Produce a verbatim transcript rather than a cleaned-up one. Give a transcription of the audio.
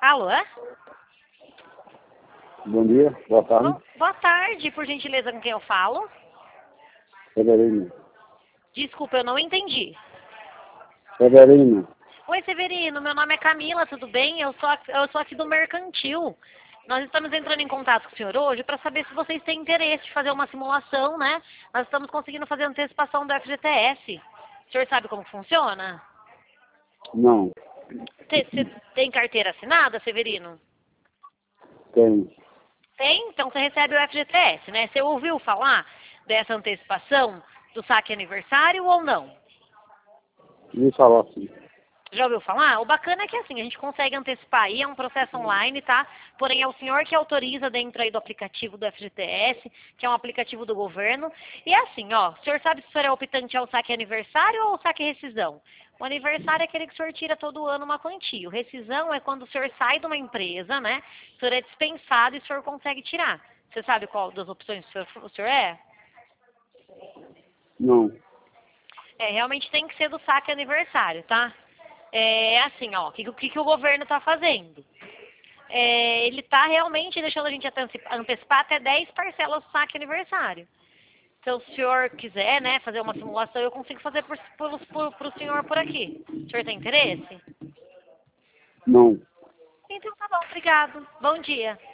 falo, é? Bom dia, boa tarde. Bo- Boa tarde, por gentileza, com quem eu falo? Severino. Desculpa, eu não entendi. Severino. Oi, Severino, meu nome é Camila, tudo bem? Eu sou, aqui- eu sou aqui do Mercantil. Nós estamos entrando em contato com o senhor hoje para saber se vocês têm interesse de fazer uma simulação, né? Nós estamos conseguindo fazer antecipação do F G T S. O senhor sabe como funciona? Não, Você tem carteira assinada, Severino? tem. Tem? Então você recebe o F G T S, né? Você ouviu falar dessa antecipação do saque aniversário ou não? Me falar assim. Já ouviu falar? O bacana é que assim, a gente consegue antecipar aí, é um processo online, tá? Porém é o senhor que autoriza dentro aí do aplicativo do F G T S, que é um aplicativo do governo. E é assim, ó, o senhor sabe se o senhor é optante ao saque aniversário ou ao saque rescisão? O aniversário é aquele que o senhor tira todo ano uma quantia. O rescisão é quando o senhor sai de uma empresa, né? O senhor é dispensado e o senhor consegue tirar. Você sabe qual das opções o senhor, o senhor é? Não. É, realmente tem que ser do saque aniversário, tá? É assim, ó, o que, que, que o governo está fazendo? É, ele está realmente deixando a gente antecipar, antecipar até dez parcelas do saque aniversário. Então, se o senhor quiser, né, fazer uma simulação, eu consigo fazer para o senhor por aqui. O senhor tem interesse? Não. Então tá bom, obrigado. Bom dia.